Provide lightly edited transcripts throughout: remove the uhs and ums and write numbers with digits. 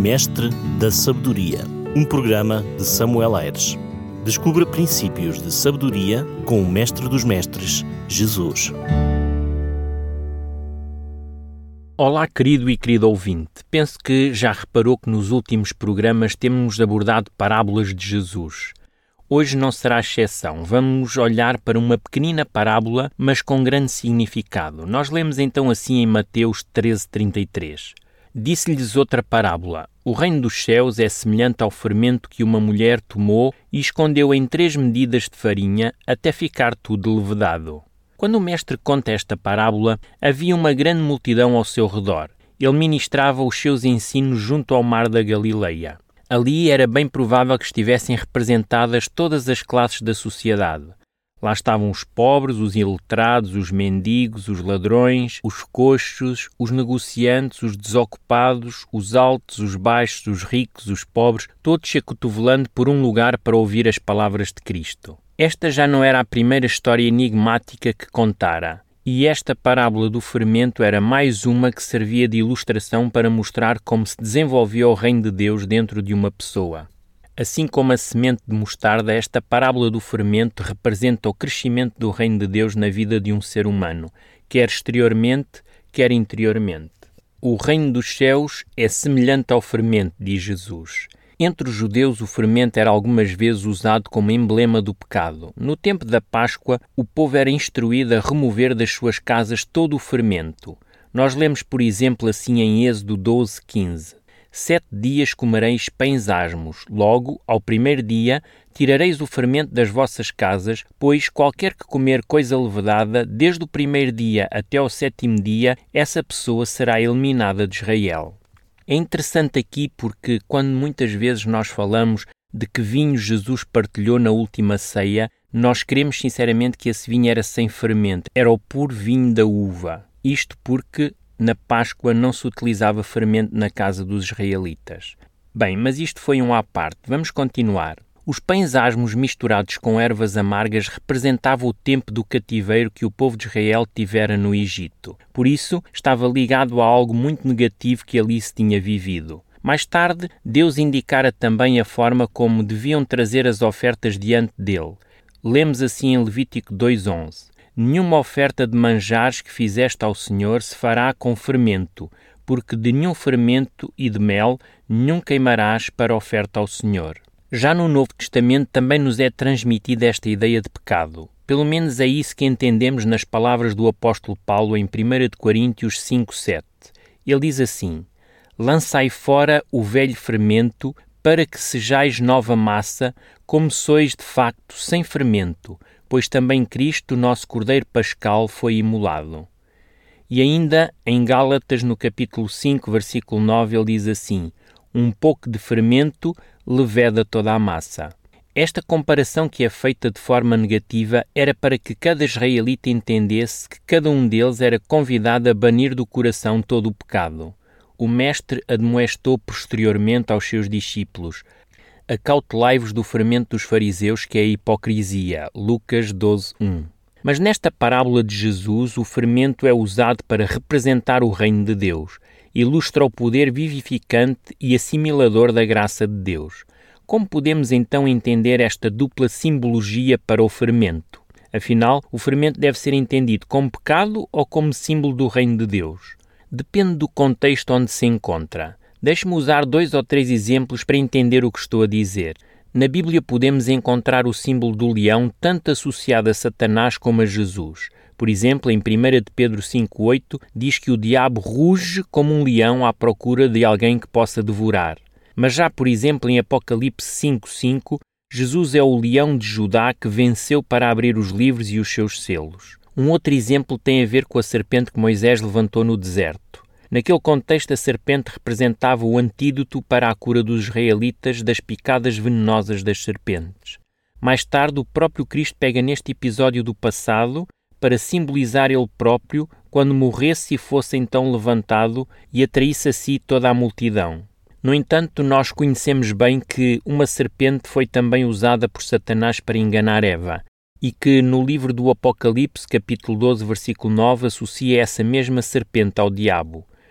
Mestre da Sabedoria, um programa de Samuel Ayres. Descubra princípios de sabedoria com o Mestre dos Mestres, Jesus. Olá, querido e querida ouvinte. Penso que já reparou que nos últimos programas temos abordado parábolas de Jesus. Hoje não será exceção. Vamos olhar para uma pequenina parábola, mas com grande significado. Nós lemos então assim em Mateus 13:33. Disse-lhes outra parábola. O reino dos céus é semelhante ao fermento que uma mulher tomou e escondeu em 3 medidas de farinha até ficar tudo levedado. Quando o mestre conta esta parábola, havia uma grande multidão ao seu redor. Ele ministrava os seus ensinos junto ao mar da Galileia. Ali era bem provável que estivessem representadas todas as classes da sociedade. Lá estavam os pobres, os iletrados, os mendigos, os ladrões, os coxos, os negociantes, os desocupados, os altos, os baixos, os ricos, os pobres, todos se acotovelando por um lugar para ouvir as palavras de Cristo. Esta já não era a primeira história enigmática que contara, e esta parábola do fermento era mais uma que servia de ilustração para mostrar como se desenvolvia o reino de Deus dentro de uma pessoa. Assim como a semente de mostarda, esta parábola do fermento representa o crescimento do reino de Deus na vida de um ser humano, quer exteriormente, quer interiormente. O reino dos céus é semelhante ao fermento, diz Jesus. Entre os judeus, o fermento era algumas vezes usado como emblema do pecado. No tempo da Páscoa, o povo era instruído a remover das suas casas todo o fermento. Nós lemos, por exemplo, assim em Êxodo 12:15. 7 dias comereis pães asmos, logo, ao primeiro dia, tirareis o fermento das vossas casas, pois qualquer que comer coisa levedada, desde o primeiro dia até ao 7º dia, essa pessoa será eliminada de Israel. É interessante aqui porque, quando muitas vezes nós falamos de que vinho Jesus partilhou na última ceia, nós queremos sinceramente que esse vinho era sem fermento, era o puro vinho da uva. Isto porque na Páscoa não se utilizava fermento na casa dos israelitas. Bem, mas isto foi um à parte. Vamos continuar. Os pães asmos misturados com ervas amargas representavam o tempo do cativeiro que o povo de Israel tivera no Egito. Por isso, estava ligado a algo muito negativo que ali se tinha vivido. Mais tarde, Deus indicara também a forma como deviam trazer as ofertas diante dele. Lemos assim em Levítico 2:11. Nenhuma oferta de manjares que fizeste ao Senhor se fará com fermento, porque de nenhum fermento e de mel nenhum queimarás para oferta ao Senhor. Já no Novo Testamento também nos é transmitida esta ideia de pecado. Pelo menos é isso que entendemos nas palavras do apóstolo Paulo em 1 Coríntios 5:7. Ele diz assim: lançai fora o velho fermento, para que sejais nova massa, como sois de facto sem fermento, pois também Cristo, nosso Cordeiro Pascal, foi imolado. E ainda em Gálatas, no capítulo 5, versículo 9, ele diz assim: um pouco de fermento leveda toda a massa. Esta comparação que é feita de forma negativa era para que cada israelita entendesse que cada um deles era convidado a banir do coração todo o pecado. O mestre admoestou posteriormente aos seus discípulos: acautelai-vos do fermento dos fariseus, que é a hipocrisia. Lucas 12:1. Mas nesta parábola de Jesus, o fermento é usado para representar o reino de Deus. Ilustra o poder vivificante e assimilador da graça de Deus. Como podemos então entender esta dupla simbologia para o fermento? Afinal, o fermento deve ser entendido como pecado ou como símbolo do reino de Deus? Depende do contexto onde se encontra. Deixe-me usar 2 ou 3 exemplos para entender o que estou a dizer. Na Bíblia podemos encontrar o símbolo do leão tanto associado a Satanás como a Jesus. Por exemplo, em 1 Pedro 5:8 diz que o diabo ruge como um leão à procura de alguém que possa devorar. Mas já, por exemplo, em Apocalipse 5:5, Jesus é o leão de Judá que venceu para abrir os livros e os seus selos. Um outro exemplo tem a ver com a serpente que Moisés levantou no deserto. Naquele contexto, a serpente representava o antídoto para a cura dos israelitas das picadas venenosas das serpentes. Mais tarde, o próprio Cristo pega neste episódio do passado para simbolizar ele próprio quando morresse e fosse então levantado e atraísse a si toda a multidão. No entanto, nós conhecemos bem que uma serpente foi também usada por Satanás para enganar Eva e que no livro do Apocalipse, capítulo 12, versículo 9, associa essa mesma serpente ao diabo.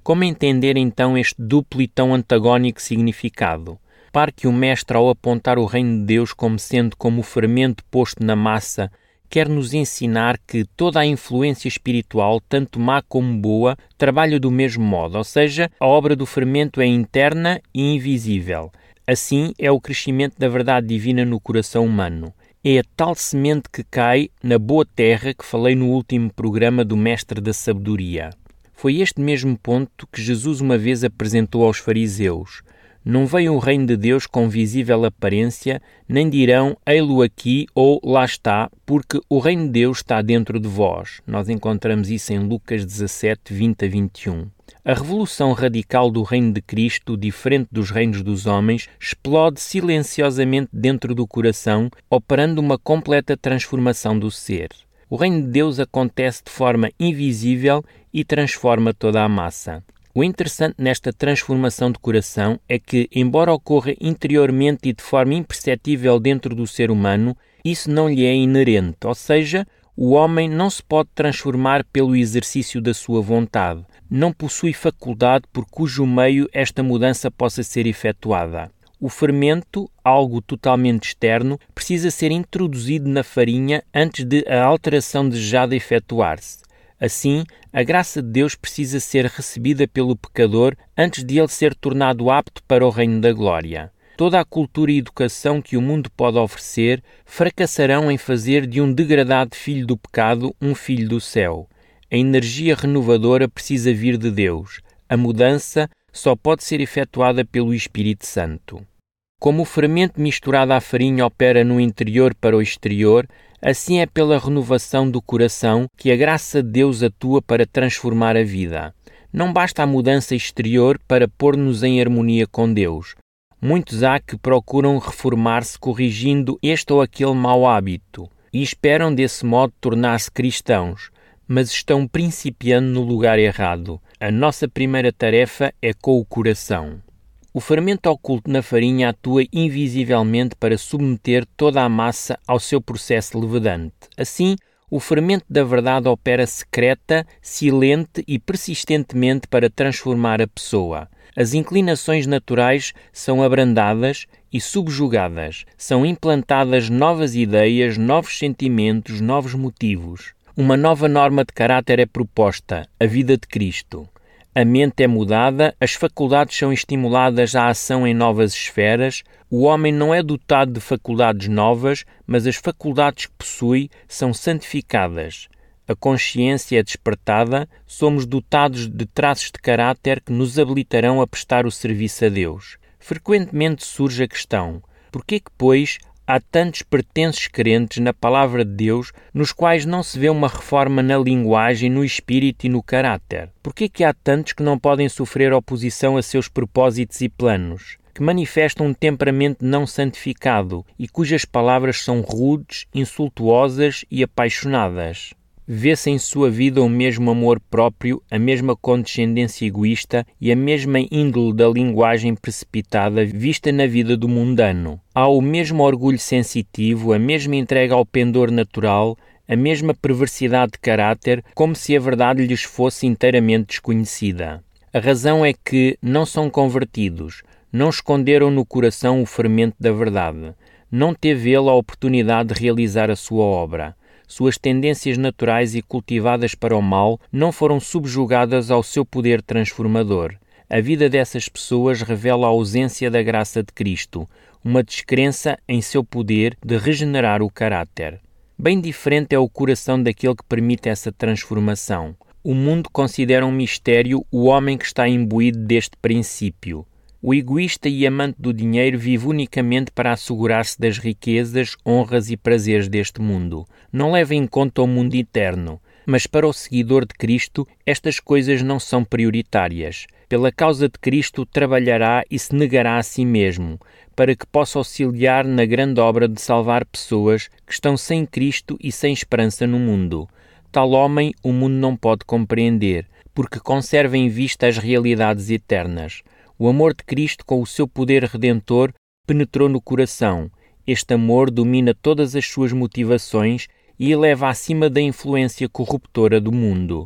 Como entender então este duplo e tão antagónico significado? Repare que o Mestre, ao apontar o reino de Deus como sendo como o fermento posto na massa, quer nos ensinar que toda a influência espiritual, tanto má como boa, trabalha do mesmo modo, ou seja, a obra do fermento é interna e invisível. Assim é o crescimento da verdade divina no coração humano. É a tal semente que cai na boa terra que falei no último programa do Mestre da Sabedoria. Foi este mesmo ponto que Jesus uma vez apresentou aos fariseus. Não veio o reino de Deus com visível aparência, nem dirão, ei-lo aqui ou lá está, porque o reino de Deus está dentro de vós. Nós encontramos isso em Lucas 17, 20 a 21. A revolução radical do reino de Cristo, diferente dos reinos dos homens, explode silenciosamente dentro do coração, operando uma completa transformação do ser. O reino de Deus acontece de forma invisível e transforma toda a massa. O interessante nesta transformação de coração é que, embora ocorra interiormente e de forma imperceptível dentro do ser humano, isso não lhe é inerente, ou seja, o homem não se pode transformar pelo exercício da sua vontade, não possui faculdade por cujo meio esta mudança possa ser efetuada. O fermento, algo totalmente externo, precisa ser introduzido na farinha antes de a alteração desejada efetuar-se. Assim, a graça de Deus precisa ser recebida pelo pecador antes de ele ser tornado apto para o reino da glória. Toda a cultura e educação que o mundo pode oferecer fracassarão em fazer de um degradado filho do pecado um filho do céu. A energia renovadora precisa vir de Deus. A mudança só pode ser efetuada pelo Espírito Santo. Como o fermento misturado à farinha opera no interior para o exterior, assim é pela renovação do coração que a graça de Deus atua para transformar a vida. Não basta a mudança exterior para pôr-nos em harmonia com Deus. Muitos há que procuram reformar-se corrigindo este ou aquele mau hábito e esperam desse modo tornar-se cristãos, mas estão principiando no lugar errado. A nossa primeira tarefa é com o coração. O fermento oculto na farinha atua invisivelmente para submeter toda a massa ao seu processo levedante. Assim, o fermento da verdade opera secreta, silente e persistentemente para transformar a pessoa. As inclinações naturais são abrandadas e subjugadas. São implantadas novas ideias, novos sentimentos, novos motivos. Uma nova norma de caráter é proposta, a vida de Cristo. A mente é mudada, as faculdades são estimuladas à ação em novas esferas, o homem não é dotado de faculdades novas, mas as faculdades que possui são santificadas. A consciência é despertada, somos dotados de traços de caráter que nos habilitarão a prestar o serviço a Deus. Frequentemente surge a questão, porquê que, pois, há tantos pretensos crentes na palavra de Deus nos quais não se vê uma reforma na linguagem, no espírito e no caráter? Porquê que há tantos que não podem sofrer oposição a seus propósitos e planos? Que manifestam um temperamento não santificado e cujas palavras são rudes, insultuosas e apaixonadas? Vê-se em sua vida o mesmo amor próprio, a mesma condescendência egoísta e a mesma índole da linguagem precipitada vista na vida do mundano. Há o mesmo orgulho sensitivo, a mesma entrega ao pendor natural, a mesma perversidade de caráter, como se a verdade lhes fosse inteiramente desconhecida. A razão é que não são convertidos, não esconderam no coração o fermento da verdade, não teve ele a oportunidade de realizar a sua obra. Suas tendências naturais e cultivadas para o mal não foram subjugadas ao seu poder transformador. A vida dessas pessoas revela a ausência da graça de Cristo, uma descrença em seu poder de regenerar o caráter. Bem diferente é o coração daquele que permite essa transformação. O mundo considera um mistério o homem que está imbuído deste princípio. O egoísta e amante do dinheiro vive unicamente para assegurar-se das riquezas, honras e prazeres deste mundo. Não leva em conta o mundo eterno. Mas para o seguidor de Cristo, estas coisas não são prioritárias. Pela causa de Cristo, trabalhará e se negará a si mesmo, para que possa auxiliar na grande obra de salvar pessoas que estão sem Cristo e sem esperança no mundo. Tal homem o mundo não pode compreender, porque conserva em vista as realidades eternas. O amor de Cristo, com o seu poder redentor, penetrou no coração. Este amor domina todas as suas motivações e eleva acima da influência corruptora do mundo.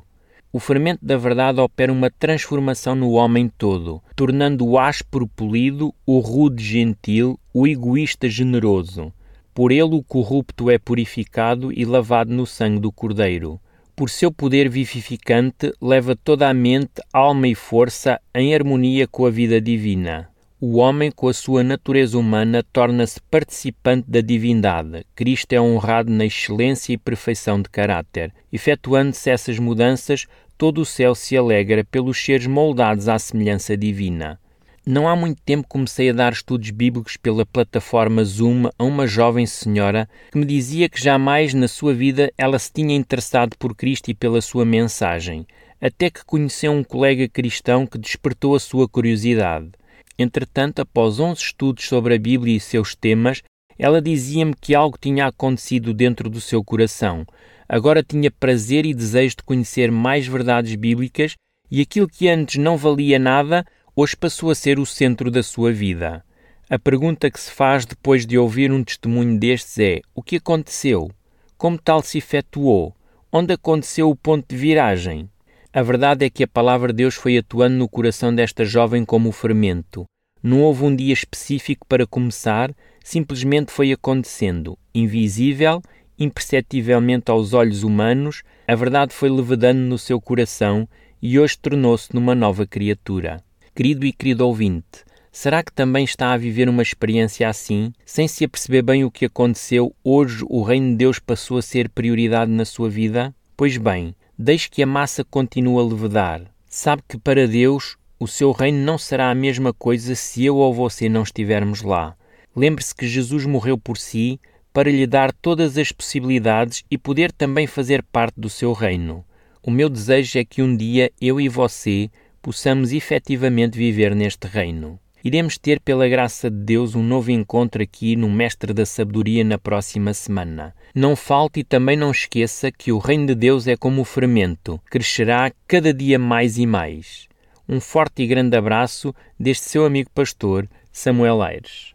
O fermento da verdade opera uma transformação no homem todo, tornando o áspero polido, o rude gentil, o egoísta generoso. Por ele o corrupto é purificado e lavado no sangue do Cordeiro. Por seu poder vivificante, leva toda a mente, alma e força em harmonia com a vida divina. O homem, com a sua natureza humana, torna-se participante da divindade. Cristo é honrado na excelência e perfeição de caráter. Efetuando-se essas mudanças, todo o céu se alegra pelos seres moldados à semelhança divina. Não há muito tempo comecei a dar estudos bíblicos pela plataforma Zoom a uma jovem senhora que me dizia que jamais na sua vida ela se tinha interessado por Cristo e pela sua mensagem, até que conheceu um colega cristão que despertou a sua curiosidade. Entretanto, após 11 estudos sobre a Bíblia e seus temas, ela dizia-me que algo tinha acontecido dentro do seu coração. Agora tinha prazer e desejo de conhecer mais verdades bíblicas e aquilo que antes não valia nada, hoje passou a ser o centro da sua vida. A pergunta que se faz depois de ouvir um testemunho destes é: o que aconteceu? Como tal se efetuou? Onde aconteceu o ponto de viragem? A verdade é que a palavra de Deus foi atuando no coração desta jovem como o fermento. Não houve um dia específico para começar, simplesmente foi acontecendo. Invisível, imperceptivelmente aos olhos humanos, a verdade foi levedando no seu coração e hoje tornou-se numa nova criatura. Querido e querido ouvinte, será que também está a viver uma experiência assim? Sem se aperceber bem o que aconteceu, hoje o reino de Deus passou a ser prioridade na sua vida? Pois bem, deixe que a massa continue a levedar. Sabe que para Deus o seu reino não será a mesma coisa se eu ou você não estivermos lá. Lembre-se que Jesus morreu por si para lhe dar todas as possibilidades e poder também fazer parte do seu reino. O meu desejo é que um dia eu e você possamos efetivamente viver neste reino. Iremos ter, pela graça de Deus, um novo encontro aqui no Mestre da Sabedoria na próxima semana. Não falte e também não esqueça que o reino de Deus é como o fermento, crescerá cada dia mais e mais. Um forte e grande abraço deste seu amigo pastor, Samuel Aires.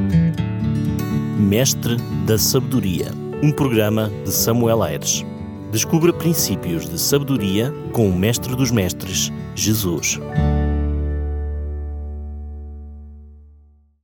Mestre da Sabedoria, um programa de Samuel Aires. Descubra princípios de sabedoria com o Mestre dos Mestres, Jesus.